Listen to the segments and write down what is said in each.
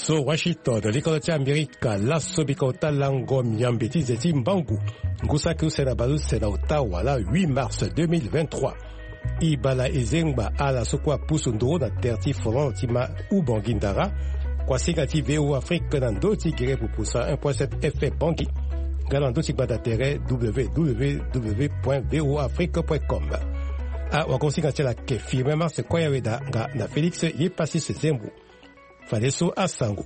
So Washington, l'école américaine, la Sobikota Lango Miambeti Zeti Mbangu, Ngusaku Senabalu Sena Ottawa, 8 mars 2023. Ibala Ezengba ala Sokwa Pusundoro na Terti Folan Tima Ubangindara, Kwasigati VO Afrique Nandoti Gire Pupusa 1.7 FM Bangi, Galandoti Badatere www.voafrique.com. Wakonsigati la Kefi, même c'est quoi Yaweda, na Félix Yepassi Zembu. Fadeso Asango.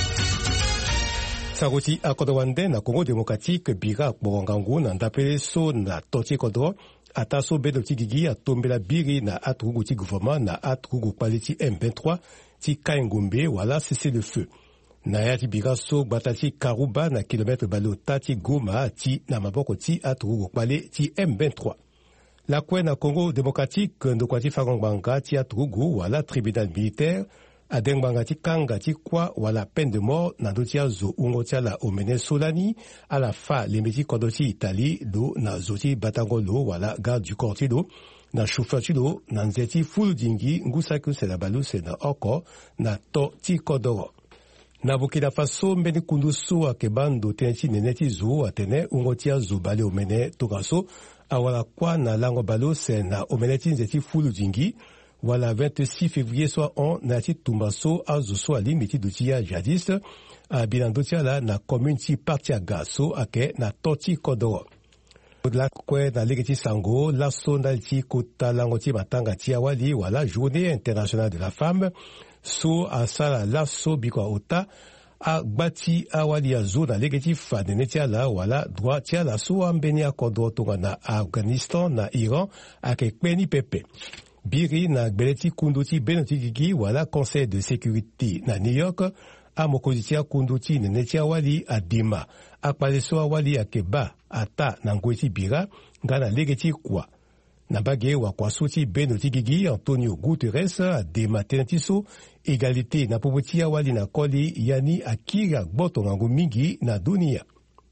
Saroti Akodowande na Congo démocratique Bira Borangangu na ndapele so na Toti Kodro ataso bedoti gigi atombela biri na atrugu ti gouvernement na atrugu paleti M23 ti Kaingumbe wala cessez le feu. Na yati Bira so batati Karuba na kilomètre balota ti Goma ti na maboko ti atrugu pale ti M23. La kwe na Congo démocratique ndokwati Farangbanga ti atrugu wala tribunal militaire Adengbanga ti kanga ti kwa wala peine de mort na dotia zo ungotia la omene solani à la fa lemeti kodoti Italie do na zoti batangolo wala garde du corps do na chauffeur do na nzeti fulu dingi ngusaku se la balu se na oko na to ti kodoro. Na Burkina Faso mbeni kunduso akebando tenchi neneti zo atene ungotia zo bale omene tokaso awala kwa na lango balo se na omeneti nzeti fulu dingi Voilà 26 février soit on nati tumbaso azuso ali miti dotia jadis a bilandotia la na community parti agaso ake na toti kodoro. La kwe na legeti sango la sonda ti kota langoti matanga ti awali wala journée internationale de la femme so asala la so bikwa ota a bati awali azo na legeti fadene tia la wala droit tia la so ambeni akodoro tonga na Afghanistan na Iran ake kweni pepe. Biri na Beleti Kunduti Benoti Gigi wala Conseil de sécurité na New York a mokozitia Kunduti nenetia wali a Dima a paleso wali a Keba ata na Ngweti Bira ngana legeti kwa na bage wa kwasuti Benoti Gigi Antonio Guterres a Dima tenetiso égalité na popotia wali na koli yani akira gboto ngangu mingi na dunia.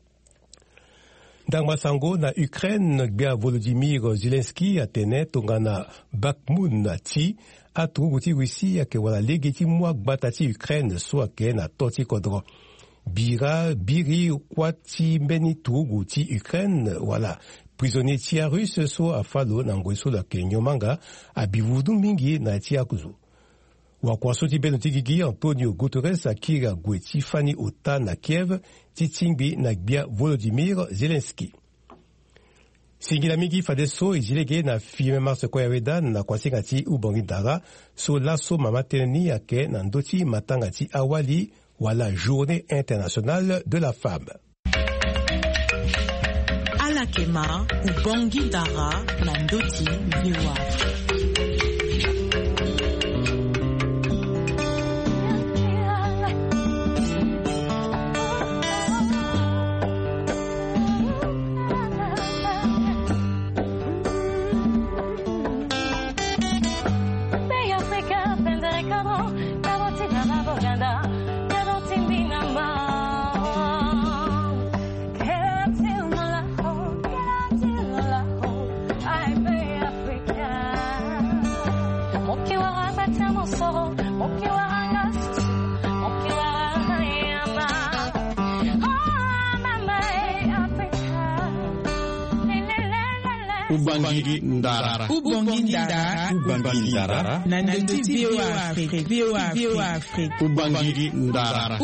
Dans Masango, na Ukraine, bia Volodymyr Zelensky atene tongana Bakhmut ti atruguti Russie ake wala legeti mwa batati Ukraine so ake na toti kodro. Biri kwati mbeni truguti Ukraine wala prisonnier tia russe so afalo na ngweso la kenyomanga abivudu mingi na tia kuzu. Wakwasoti Benoti Gigi Antonio Guterres akira gweti fani ota na Kiev titingbi na gbia Volodymyr Zelensky. Singila mingi fadeso izilege na fime mars kwa yaweda na kwasingati ubangindara so laso mamateni ake na ndoti matangati awali wala journée internationale de la femme. Alakema ubangindara na ndoti viwa. Ubangi Ndara. Nandoti VOA Afrique. Ubangi Ndara.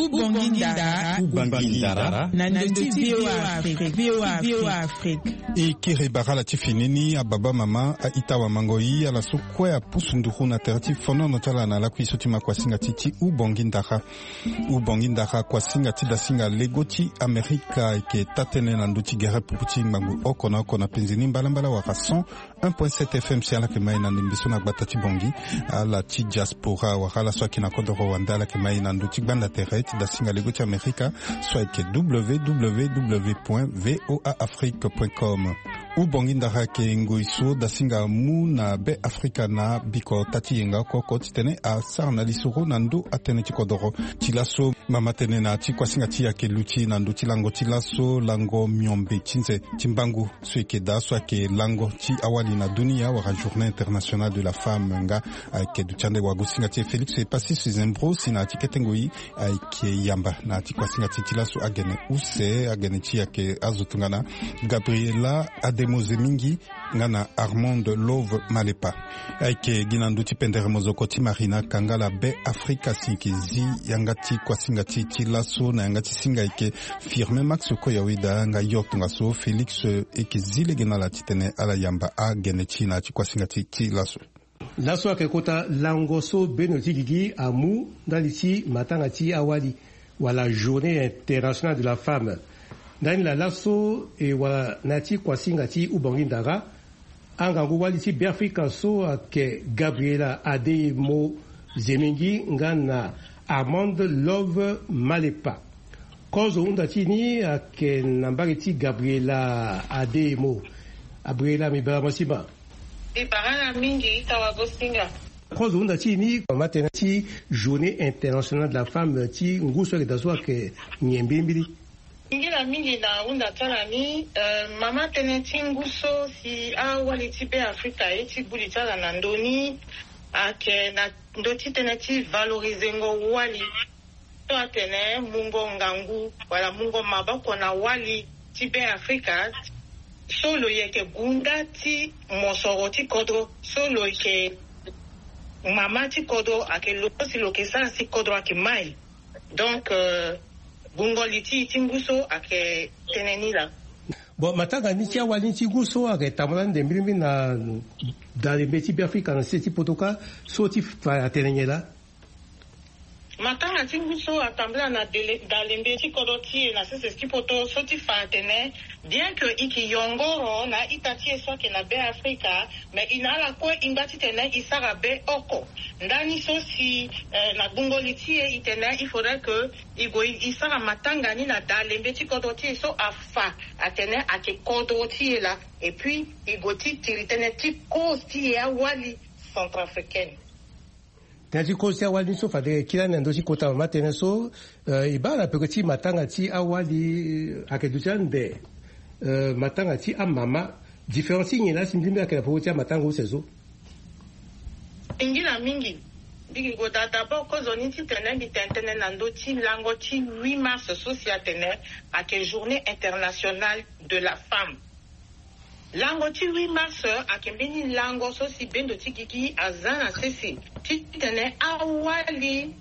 Nandoti VOA Afrique. Ikiri Barala Tifinini, Ababa Mama, Itawa Mangoi, à la Sokwe, à Pusunduru, Naterti, Fono, Notala, la Kuisutima, Kwasinga Titi, Ubangindara, Kwasinga Tida Singa, Legoti, Amerika, et Tatene, Nandoti, Gere, Puputi, Mangu, Okona, Penzini, Balambala, Warason, 1.7 FM, c'est à la Kemaïna, Nimbisona, Batati Bongi, à la Ti Diaspora, Warala, soit qui n'a qu'au Rwanda, la Kemaïna, Nandoti, Banda Terret, da Singa, Legoti, Amerika, soit que www.voaafrique.com. ubongindaka ke ngoiso dasinga mu na be Afrika na biko tati yenga koko titene a sar na lisoro nando atene chikodoro chilaso mama tene na chikwasinga tia ke luchi nando chilango chilaso lango myombe chinze chimbangu sweke da swake lango chi awali na dunia wa journée internationale de la femme nga ke duchande wa gosinga tia Felix e passé ses embro sina tiketengoi ke yamba na chikwasinga tia chilaso agene use agene tia ke azutungana Gabriela Ademoze mingi ngana Armand Love Malepa aike ginando tipendere mozokoti Marina Kangala be Afrika sinkizi yangati kwasingati chilaso na yangati singa ike firme Max Koyawida nga yotunga so Felix ekizile genala titene ala yamba a genechina chikwasingati chilaso laso akekota langoso benoti gigi amu ndalichi matangati awali wala journée internationale de la femme ndani la laso e wala nati kwasingati ubongindara angangu waliti Afrika so ake Gabriela Ademo Zemingi ngana Armand Love Malepa kozo undatini ake nambariti Gabriela Ademo Gabriela mibara masiba ibarana mingi tawagosinga kozo undatini matenati journée internationale de la femme ti nguso ke daso ake nyembimbili ingila mingi na unda talani mama teneti nguso si awali tipe Afrika eti buli tala na ndoni ake na ndoti teneti valorize ngo wali to atene mungo ngangu wala mungo mabako na wali tipe Afrika solo yeke gunda ti mosoro ti kodro solo yeke mama ti kodro ake losi lokesa si kodro ake mai donc bungo liti tinguso ake teneni la bon matanga ni tia wali tinguso ake tamalan de mbimbi na dans les métiers africains na seti potoka soti fa teneni la matanga tinguso atambla na dans les métiers kodoti na seti poto soti fa tene bien que iki yongoro na itati so ke na be Afrika mais inala ko ingati tene isara be oko ndani so si na bungo liti itene il faudrait que igo isara matanga ni na dalembe ti kodoti so afa atene ake kodoti la et puis igoti tiritene ti kosti ya wali centrafricaine tati kosti ya wali so fade kila nendo si kota matene so ibala pekoti matanga ti awali ake duchande matanga ti amama différencie ni la simbimbi ake pekoti matanga usezo ingila mingi bigi go d'abord kozo ni ti tene bi tentene nando ti lango ti 8 mars socia tene ake journée internationale de la femme lango ti 8 mars ake mbeni lango so si bendo ti gigi azana sesi ti tene awali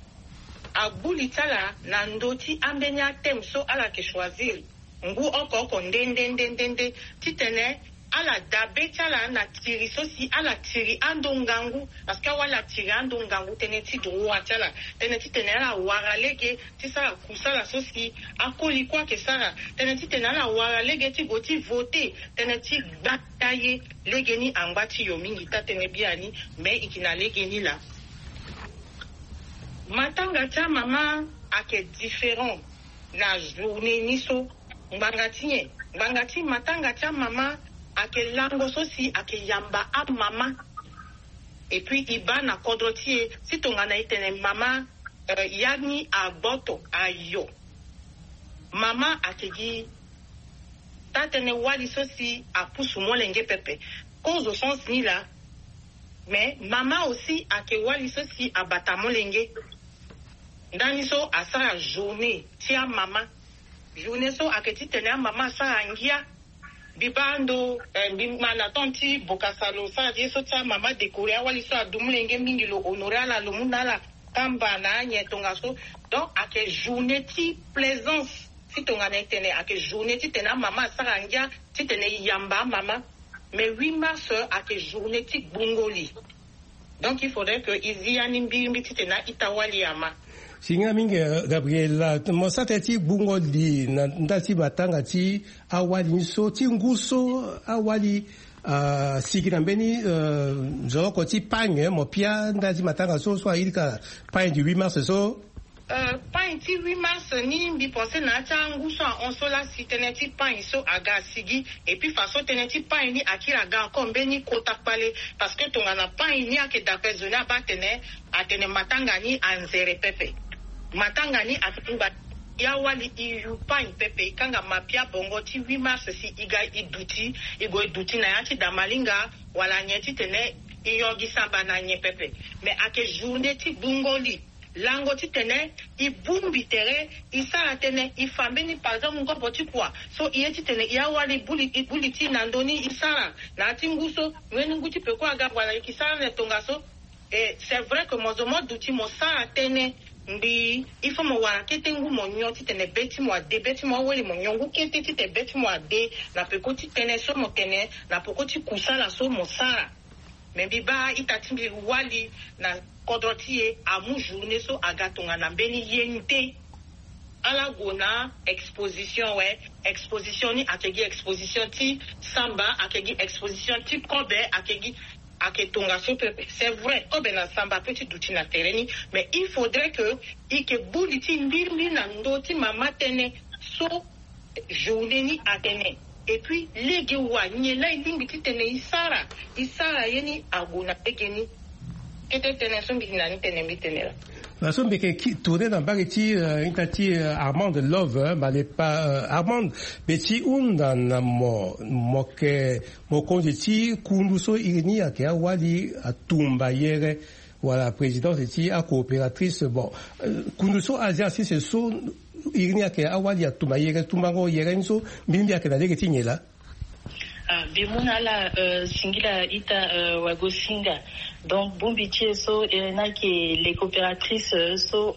abuli tala nando ti ambeni atem so ala ke choisir ngu oko ndende ti tene ala dabe tala na tiri so si ala tiri andongangu parce que wala tiri andongangu tene ti droit tala tene ti tene ala waralege ti sara kusala so si akoli kwa ke sara tene ti tene ala waralege ti go ti voter tene ti bataye legeni angba ti yo mingi ta tene biani mais ikina legeni la matanga ta mama ake différent na journée niso ngangati matanga ta mama ake lango so si ake yamba a mama et puis iba na kodrotie si tonga na itene mama yani aboto ayo mama ake gi tatene wali so si apusu molenge pepe cause au sens ni la mais mama aussi ake wali so si abata molenge ndani so asara journée tia mama journée so ake ti tene mama asara ngia bibando bimana tonti bokasalo sa yeso cha mama décoré wali so adumulenge mingi lo honorer la lo munala kamba na nyetonga so donc ake journée ti plaisance si tonga na tene ake journée ti tena mama sarangia ti tene yamba mama mais 8 mars ake journée ti bungoli donc il faudrait que iziani mbimbi ti tena itawali ama singa mingi Gabriela mosate ti bungo di ndati matanga ti awali so ti nguso awali sikina mbeni zoko ti pagne mo pia ndati matanga so ilika pagne du 8 mars so pan ti 8 mars ni mbi pensé na changu so on so la si teneti pan so aga sigi et puis façon teneti pan ni akira ga kombe ni kota pale parce que ton na pan ni ake d'après zona ba atene matanga ni anzere pepe matanga ni atumba ya wali iyu pan pepe kanga mapia bongo ti 8 mars si iga iduti igo iduti na yati damalinga wala nyeti tene iyogi samba na nye pepe mais ake journée ti bungoli lango ti tene i bumbi tere i sara tene i fambeni par exemple ngopo ti kwa so i ti tene ya wali buli ti nandoni i sara na ti nguso ngeni nguti pe kwa ga wala ki sara ne tonga so et c'est vrai que mozomo duti mo sara tene mbi il faut mo wala kete ngu mo nyo ti tene beti mo ade beti mo weli mo nyongu kete ti te beti mo ade na pe ko ti tene so mo tene na poko ti kusala so mo sara mais biba itatimbi wali na kodrotie amu journée so agatonga na mbeni yente ala gona exposition exposition ni akegi exposition ti samba akegi exposition ti kobe akegi aketonga so pepe c'est vrai kobe na samba petit douti na tereni mais il faudrait que ike buliti mbirmi na ndoti mama tene so journée ni atene et puis lege wa nyela lingi ti tene isara yeni agona tegeni la sombe qui tournait dans bageti intati Armand de Love mais pas Armand beti dans mo konjeti kunduso irini ake awali atumba yere wala présidence ti a coopératrice bon kunduso asia si c'est so irini ake awali atumba yere tumbango yere nso mbimbi ake na legeti nyela bimuna la singila ita wagosinga donc bombitie so na ke les coopératrices so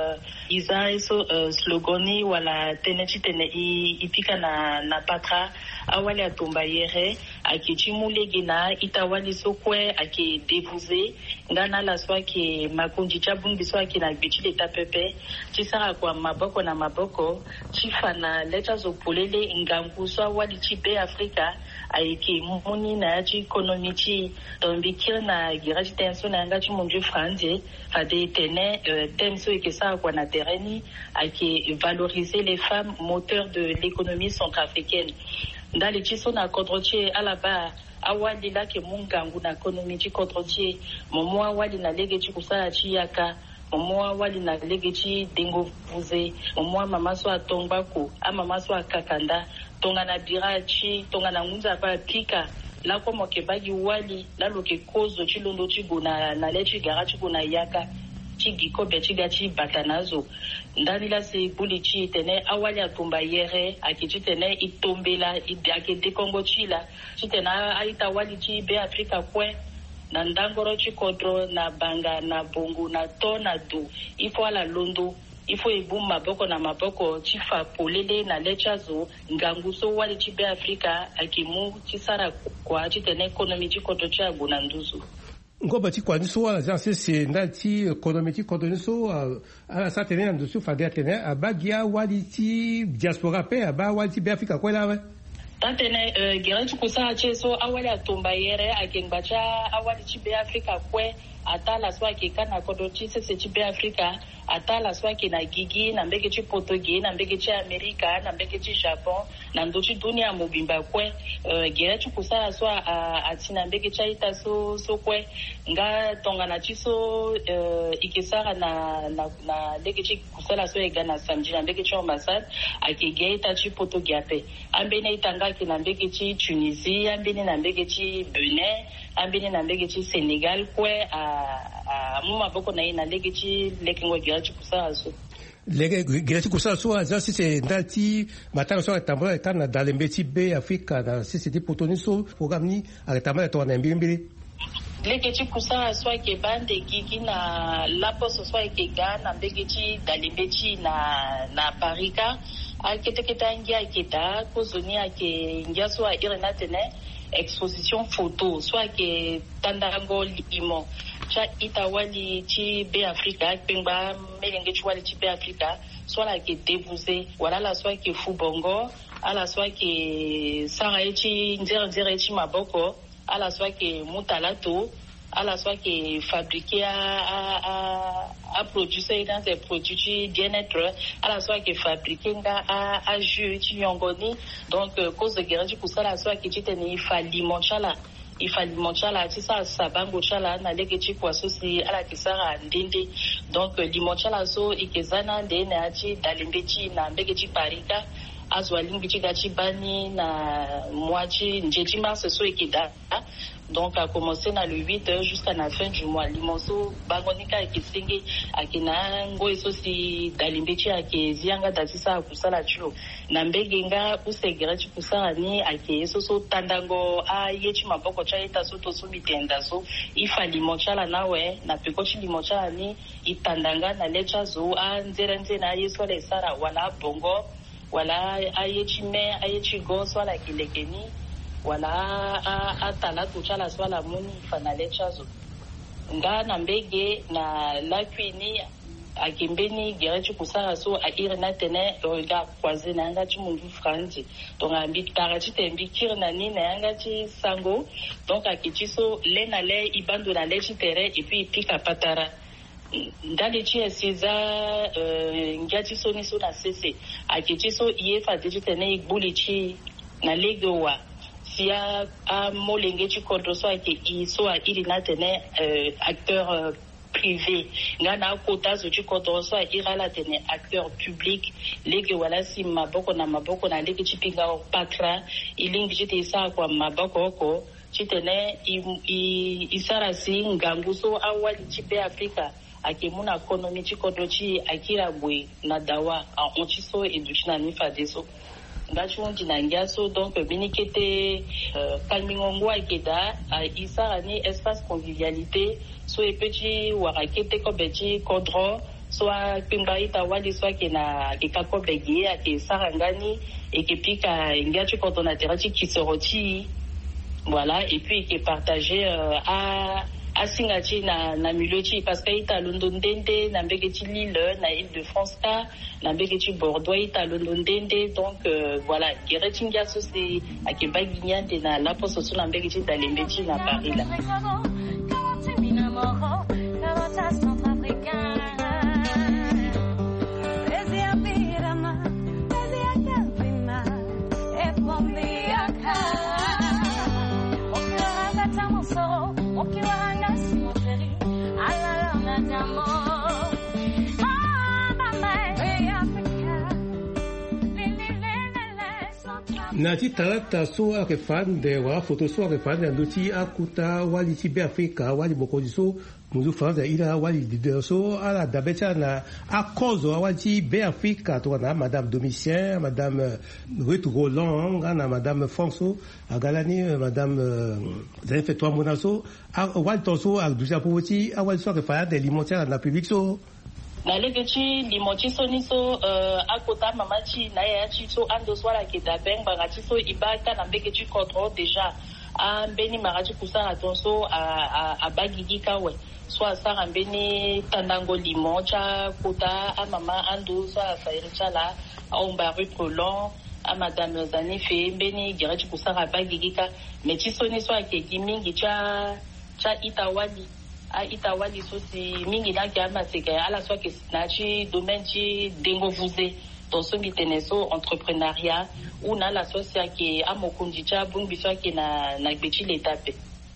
isa so slogani wala tenechi tene ipika na patra awali atomba yere akichimulege na ita wali so kwe ake dévouser ngana la swa ke makonji cha bumbi so ake na bichi leta pepe chisara kwa maboko na maboko chifana leta zo polele ngangu so wali chibe Afrika aiki muni na yachi ekonomi chi tombikira na giraji tenso na yanga chi munju franje fade tene tenso ekesa kwa na tereni aki valoriser les femmes moteurs de l'économie centrafricaine ndali chiso na kodroche alaba awali lake mungangu na ekonomi chi kodroche momo awali na lege chi kusala chi yaka momo awali na lege chi dengo vuze momo mama so atongbako mama so akakanda tonga na birachi tonga na ngunza pa pika la ko mokebagi wali la loke kozo chilondo chigona na lechi garachi gona yaka chigiko bechigachi batanazo ndani la se bulichi tene awali atumba yere akichi tene itombela idake de Kongo chila chitena aita wali chi be Afrika kwe na ndangoro chikodro na banga na bongo na to na do ifo ala londo ifo ibu maboko na maboko chifa polele na lechazo nganguso wali chibe Afrika akimu chisara kwa chitene ekonomi chikoto cha gunanduzu ngoba ti kwa niso wala janse se ndati ekonomi chikoto niso ala sa tene ndusu fade tene abagia wali ti diaspora pe aba wali ti be Afrika kwa lawe tatene geretu kusa cheso awali atomba yere akengbacha awali chibe Afrika kwe atala swaki kana kodochi sese chibe Afrika atala swaki na gigi na mbeke chi Portugal na mbeke chi Amerika na mbeke chi Japon na ndochi dunia mobimba kwe geretu kusa swa atina mbeke cha ita so kwe nga tonga na chiso ikisara na leke chi kusala so egana samji na mbeke chi ambassade akigeita chi Portugal pe ambene itanga na mbeke chi Tunisie ambene na mbeke chi Benin ambene na mbeke chi Senegal kwe muma boko na ina leke chi lekengo girachi kusala so lege girachi kusala so aza sisi ndati matanga so atambula kana dalembeti be Afrika na sisi di potoniso programni atambula to na mbimbili leke chi kusala so ke bande gigi na lapo so ke gana mbeke chi dalembeti na Parika akete ngia aketa kozoni ake ngia so irena tene exposition photo soit que tandango limo cha itawali chi be Afrika pengba melenge chwali chi be Afrika soit la que dévouser voilà la soit que fubongo ala soit que sara chi nzere chi maboko ala soit que mutalato ala soit que fabriquer a produit ça dans des produits bien-être à la soit qui fabriqué à jus nyongoni donc cause de guerre pour ça la soit qui titani falimoncha la tisa sabango chala na lege chikwa sosi ala kisara ndindi donc limoncha la so ikezana de na achi dalimbechi na mbege parika azwalingi chikachi bani na moitié njeji mars so ikida donc a commencé na le 8 jusqu'à la fin du mois limonso bangonika ikisingi akina ngo sosi dalimbechi akezianga dasisa kusala chuo na mbege nga usegera chikusara ni akeso so tandango a yechi maboko cha ita so to subitenda so ifa limoncha nawe na pekochi limoncha ni itandanga na lecha zo a nzere na yeso le sara wala bongo wala ayechi me ayechi go swala kilekeni wala atala tuchala swala muni fanale chazo nga na mbege na lakwini akimbeni gerechi kusara so a irina tene ga kwaze na nga chimundu franzi donc ambi tarachi tembi kirna ni na nga chi sango donc akichiso le na le ibando na le chitere et puis pika patara ndali chi siza ngati soni so na sese akichiso yefa digitene igbuli chi na legowa sia a molenge chi kodro so ake iso a irina tene acteur privé ngana kota zo chi kodro so a irala tene acteur public lege wala si maboko na lege chi pinga patra ilingi chite isa kwa maboko oko chitene isara si ngangu so awali chipe Afrika akimuna economy chikodochi akira bwe na dawa a onchiso educhina ni fadeso ngachundi na ngiaso donc binikete kalmingongwa ikeda isara ni espace convivialité so epechi warakete ko bechi kodro so pimba ita wali so kena kikako begi ake sarangani ekipika ngiachi kodona terachi kisoroti voilà et puis qui est partagé asingati na milochi parce que ita londondende na mbegeti Lille na Île-de-France na mbegeti Bordeaux ita londondende donc voilà geretinga so c'est akebaginyande na la poso so na mbegeti dalembeti na Paris là Nati talata so akefande wa foto so akefande nduti akuta wali tibe Afrika wali bokoji so muzu France ila wali leader so ala dabecha na akozo wali be Afrika to na madame Domitien madame Ruth Roland na madame François agalani madame Zenfetwa Monaso wali toso alduja powoti wali so akefande limontia na public so na legechi limochi soniso akota mamachi na yachi so ando swala kita beng bangati so ibaka na mbegechi control déjà a mbeni marachi kusara tonso a bagigi kawe so asara mbeni tandango limocha kota a mama ando so a fairicha la a umbaru prolong a madame Zanife mbeni gerechi kusara bagigi ka mechi soniso akeki mingi cha itawali a itawali so si mingi na kiama seka ala so ke nachi domaine chi dengo vuze to so biteneso entrepreneuriat ou na la socia ke amokundi cha bungi so ke na gbechi letape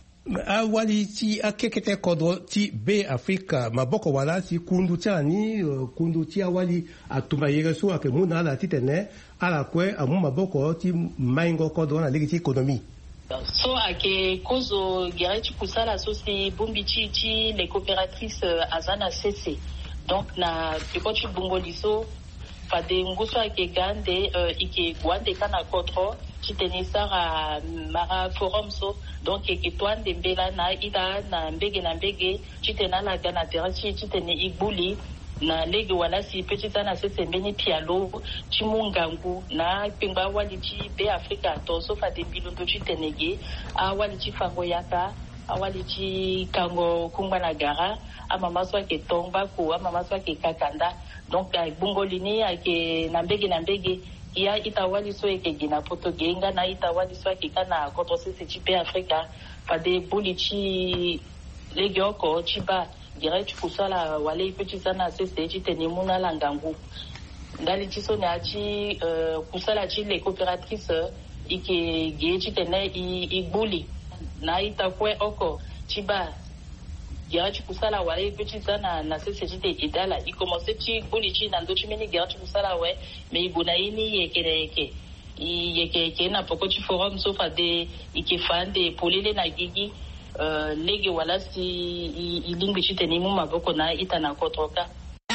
awali ti akekete kodro ti be Afrika maboko wala si kundu chani kundu ti awali atuma yereso akemuna la titene ala kwe amu maboko ti maingo kodro na ligi ti economie so ake kozo gerechi kusala so si bumbi chi les coopératrices azana cc donc na pekochi bungoliso fade nguso ake gande ike gwande kana kotro chitenisara mara forum so donc eke twande mbela na ida na mbege chitena la gana terachi chitene igbuli na lege wala si petita na sese mbeni pialo chimungangu na pingba wali chi be Afrika to so fa de bilondo chitenege a wali chi fango yaka a wali chi kango kungba na gara a mama so ke tomba ko a mama so ke kakanda donc bungolini ake na mbege ya itawali so eke gina potogenga na itawali so ake kana koto sese chi be Afrika fa de buli chi lege oko chiba direct kusala wale ipechi sana sese chitene muna langangu ngali chiso ne achi kusala chi les coopératrices ike ge chitene igbuli na itakwe oko chiba direct kusala wale ipechi sana na sese chite idala ikomose chi gbuli chi nando chimeni direct kusala we me ibuna ini yeke yeke na poko chi forum sofa de ikefande polele na gigi lege wala si ilingwi chiteni mu maboko na itana kotoka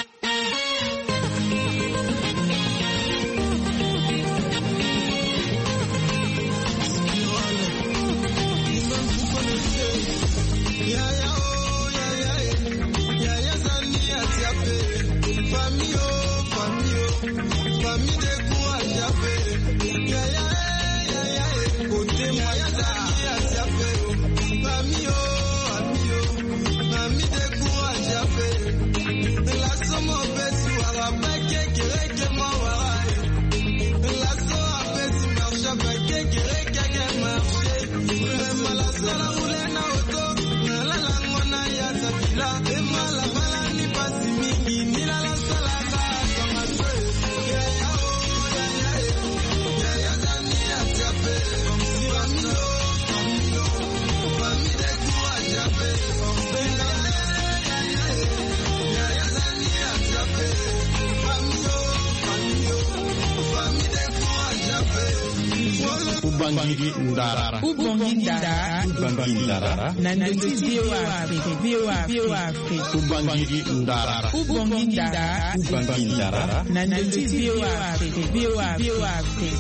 Ubangiri Ndara. Ubangiri Ndara. Nandoti VOA Afrique. Ubangiri Ndara. Ubangiri Ndara. Nandoti VOA Afrique.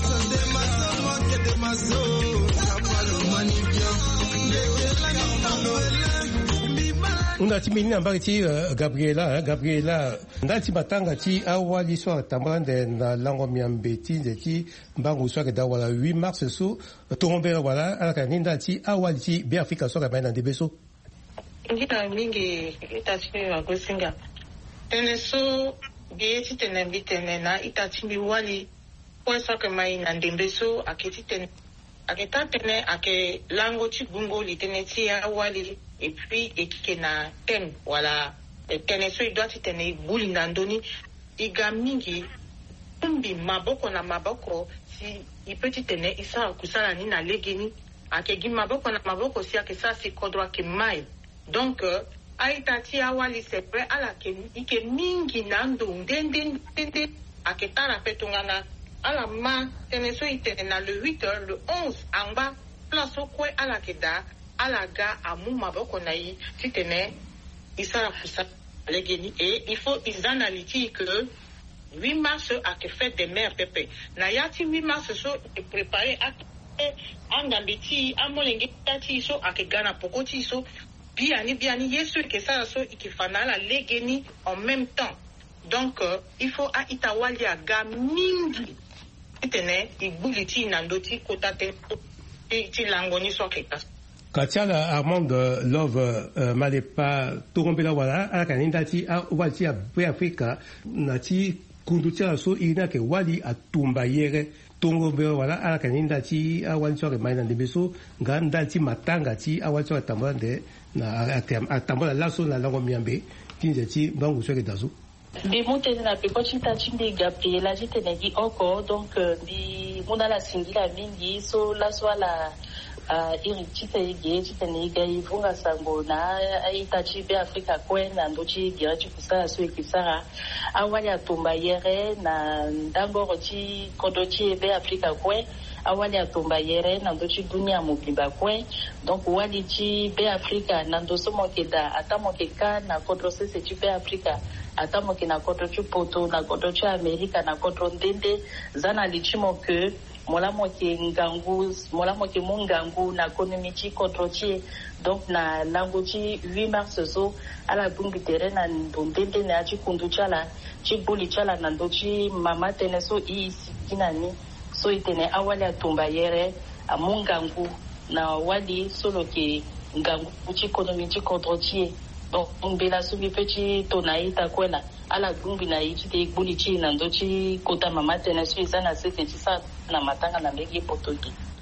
Unati mini ambari ti Gabriela ndati batanga ti awali so tambrande na lango miambeti ndeti mbangu so da wala 8 mars so tombe wala ala kaninda ti awali ti be Afrika so ka bana de beso ngita mingi itati wa gosinga teneso bieti tenembitene na itati wali kwa so ka mai na ndembeso aketi ten aketa tene ake lango ti bungo liteneti awali et puis ekena ten wala teneso idwati tene buli nandoni iga mingi tumbi maboko na maboko si ipeti tene isa kusala ni na legeni akegi maboko na maboko si akesa si kodwa ke mai donc aitati awali c'est vrai ala ke ike mingi nando ndende aketara petungana ala ma teneso itene na le 8h le 11 anga place okwe ala keda ala ga amu maboko na yi titene isara kusa legeni et il faut ils analysent que 8 mars a que fait des mères pépé na yati 8 mars so e préparer à angambiti amolenge tati so akegana pokoti so biani yesu ke ça so ikifana la legeni en même temps donc il faut a itawali aga mingi titene ibuliti nandoti kotate ti langoni so ke Katiala Armand Love Malepa Torombela wala ala kaninda ti wali a be Afrika na ti kundutia so ina ke wali atumba yere Torombela wala ala kaninda ti wali so ke maina de beso nganda ti matanga ti wali so tambande na atambola laso na lango miambe tinje ti bangu so ke dazu Bi monte na peko chita chimbe Gabriela jitenegi oko donc bi muna la singila mingi so la swala chita ige chitene iga ivunga sango na itachi be Afrika kwena ndochi direct kusala so ikisara awali atumba yere na ndangoro chi kodochi be Afrika kwe awali atumba yere na ndochi dunia mobimba kwe donc wali chi be Afrika na ndoso mokeda atamokeka na kodrose se chi be Afrika atamoke na kodrochu poto na kodrochu Amerika na kodro ndende zana lichimo ke mola moke mungangu na konomichi kodrochi donc na langochi 8 mars so ala bungi tere na ndende na chi kunduchala chi buli chala na ndochi mama tene so kinani so itene awali atumba yere amungangu na wali solo ke ngangu chi konomichi kodrochi donc mbela subi pechi tonaita kwena ala gumbi na ichite buli chi na ndochi kota mama tene so izana sete chisa na matanga na megi potoki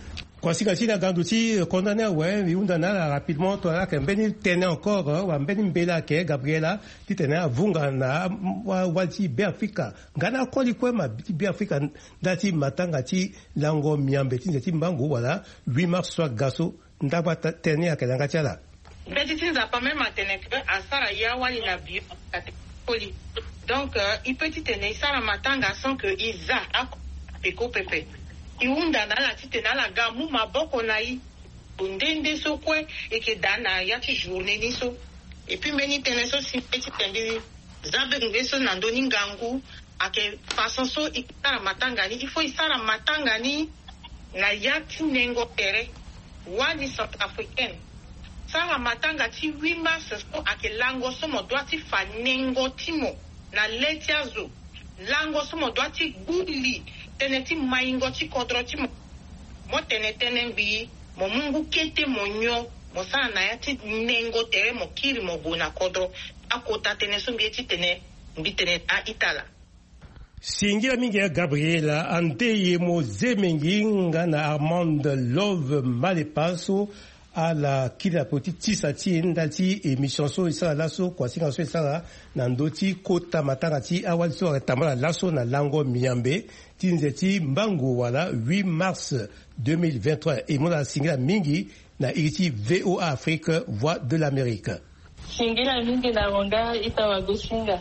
Kwasingachina Gandouti condamné ouais viundana rapidement toi que beni tenait encore wa beni mbela ke Gabriela ti tenait avunga na wati Africa ngana koli kwema Africa dati matanga ti lango miambe ti mbangu voilà 8 mars soit gaso ndaba tenait akelanga tiala beti tinza pas même tenait à sara ya wali na bio koli donc il peut tenir sara matanga sans que Isa eko pepe iunda na la tite na la gamu maboko na yi ndende so kwe eke dana ya ti journée ni so et puis meni tene so si petit tendi zabe ngeso na ndoni ngangu ake façon so ikara matangani il faut isara matangani na ya ti nengo tere wadi South Africaine sara matanga ti 8 mars so ake lango so mo doit ti fa nengo timo na letiazo lango so mo doit ti gudli teneti maingo ti kodro ti mo tenetene bi mo mungu kete mo nyo mo sa na ya ti nengo tere mo kiri mo bona kodro akota tene so mbi ti tene mbi tene a itala Singira mingi ya Gabriela anteye mo zemengi ngana Armand Love Malepaso à la kila petite tisati ndati émission so isa laso kwa singa so isa na ndoti kota matarati awali so tamala laso na lango miambe tinzeti mbangu wala 8 mars 2023 et mona singira mingi na iriti VOA Afrique Voix de l'Amérique singira mingi na ronga itawa gosinga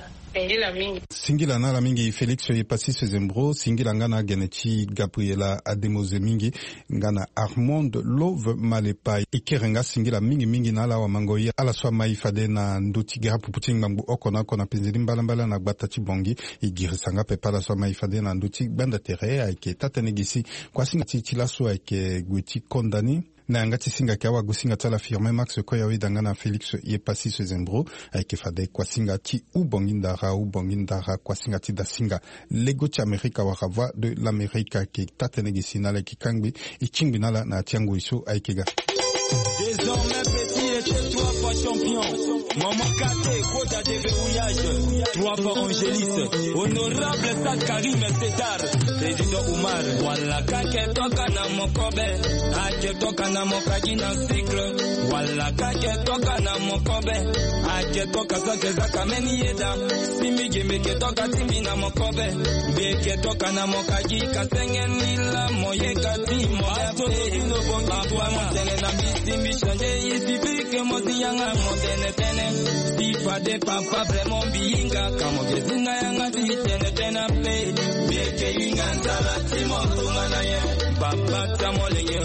singila na la mingi Félix Yepasi Sezembro singila ngana geneti Gabriela Ademoze mingi ngana Armand Love Malepai ikirenga singila mingi na la wa mangoyi ala swa maifade na ndoti gira puputing mambu okona kona penzeli mbala na gbata bongi igirisanga pepa la swa maifade na ndoti banda tere aike tatenegisi kwa singa titila so aike gweti kondani na ngati singa kawa gusinga tala firme Max Koya widangana Félix Yepasi Sezembro aike fade kwa singa ti ubongindara kwa singa ti da singa lego ti Amerika wa Voix de l'Amérique ki tatenegisi na ki kangbi ichingbi nala na tiango iso aikega désormais petit et toi pas champion maman Kate quota de verrouillage 3 fois Angélis honorable Stade Karim César président Oumar wala kake toka na mokobe ake toka na mokaji na cycle wala kake toka na mokobe ake toka zake za kameni yeda simbi gemeke toka timbi na mokobe beke toka na mokaji kasenge nila moye kati moato ino bongi kwa motene na simbi chanje isibi ke moti yanga motene tene sifa de papa vraiment biinga kama gezina yanga tene tena pe beke inga sala timo tungana ye papa tamolenge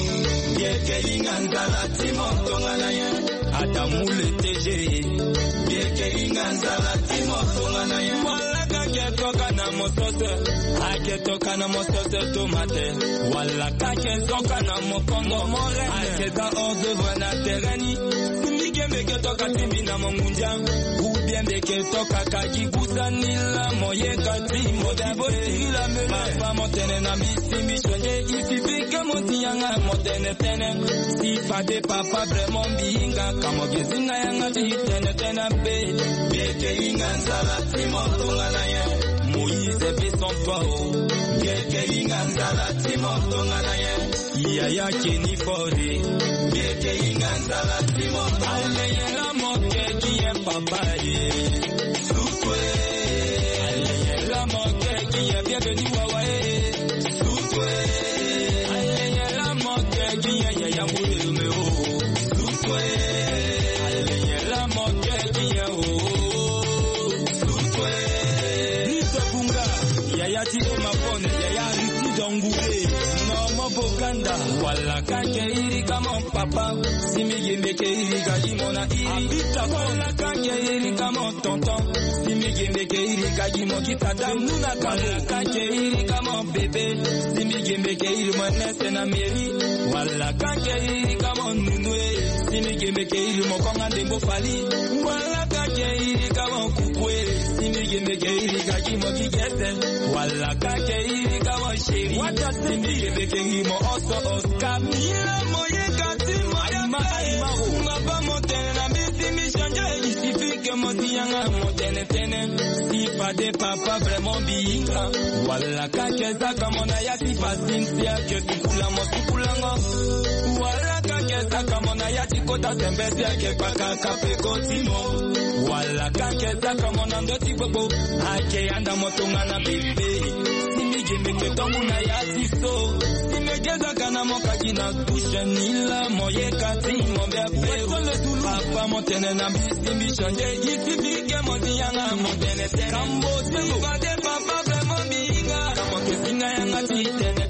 beke inga sala timo tungana ye atamule teje beke inga sala timo tungana ye wala kake toka na mosote ake toka na mosote tomate wala kake toka na mokongo more ake za ordre na tereni simige meke toka timbi na mongunja ubien meke toka kajigusa nila moye kati modabo la mele papa motene na misimi sonje isifike moti yanga motene tene sifa de papa vraiment biinga kama gezina yanga tene tene be beke inga sala timo tungana ye Moïse be son pao beke inga sala timo tungana ye yaya keni fori beke inga sala timo ale yela moke kiye papa ye sukwe ale yela moke kiye bienvenu wawa ye sukwe ale yela moke kiye yaya mure o sukwe ale yela moke kiye o sukwe Lise bunga yaya ti o mafone yaya risi dongure no bokanda wala kake iri kama papa simige mbeke iri kaji mona iri abita wala kake iri kama tonton simige mbeke iri kaji mo kitata nuna kala kake iri kama bebe simige mbeke iri mwanese na meri wala kake iri kama nunue simige mbeke iri mo konga ndembo fali wala kake iri kama kukwe simige mbeke iri kaji mo kigese wala kake iri kama sheri wata simige mbeke iri mo oso oskamila moye kati moya maro ngaba motene na misi mi chanje isifike que motiyanga motene tene. Si pas de papa vraiment biinga. Walla kakeza kamona yati pasintia que tu kula motukulanga. Walla kakeza kamona yati kota tembezia que paka kapeko timo. Walla kakeza kamona ndoti bobo. Ake anda motonga na bebe. Nimejimike tongu na yati so. Nimegeza kana moka jina kushe nila moye kati ngombe aperu. Papa motene na bisi mishonje. Yisifike motiyanga motene tene. Kambo siva de papa vremo biinga. Kamo kesinga yanga titene.